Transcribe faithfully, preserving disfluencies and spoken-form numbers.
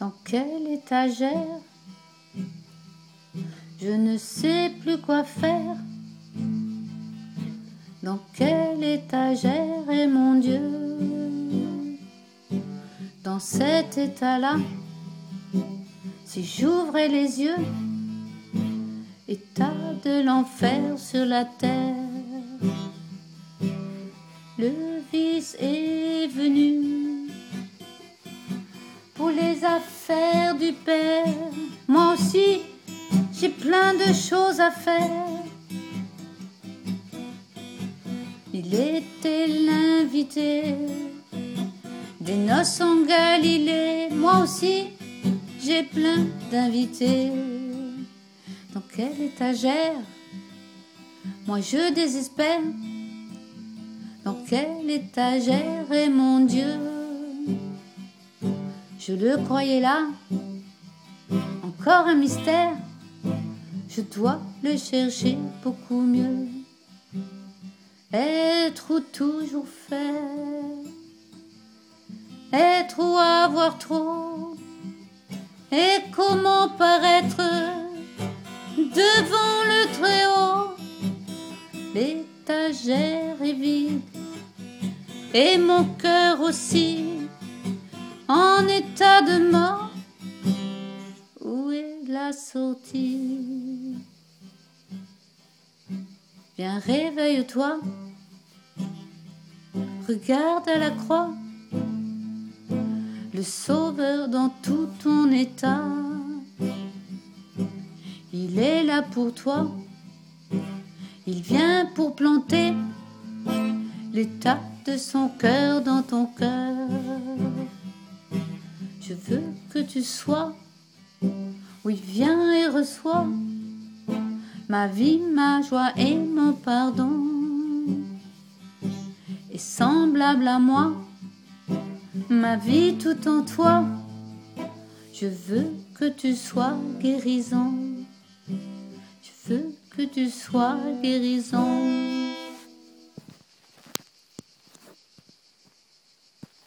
Dans quelle étagère? Je ne sais plus quoi faire. Dans quelle étagère est mon Dieu? Dans cet état-là, si j'ouvrais les yeux, état de l'enfer sur la terre. Le vice est venu pour les affaires du Père. Moi aussi, j'ai plein de choses à faire. Il était l'invité des noces en Galilée. Moi aussi, j'ai plein d'invités. Dans quelle étagère? Moi je désespère. Dans quelle étagère est mon Dieu? Je le croyais là, encore un mystère. Je dois le chercher beaucoup mieux. Être ou toujours faire, être ou avoir trop, et comment paraître devant le Très-Haut. L'étagère est vide, et mon cœur aussi, en état de mort. Où est la sortie? Viens, réveille-toi, regarde à la croix, le Sauveur dans tout ton état. Il est là pour toi, il vient pour planter l'état de son cœur dans ton cœur. Je veux que tu sois, oui, viens et reçois ma vie, ma joie et mon pardon. Et semblable à moi, ma vie tout en toi, je veux que tu sois guérison. Je veux que tu sois guérison.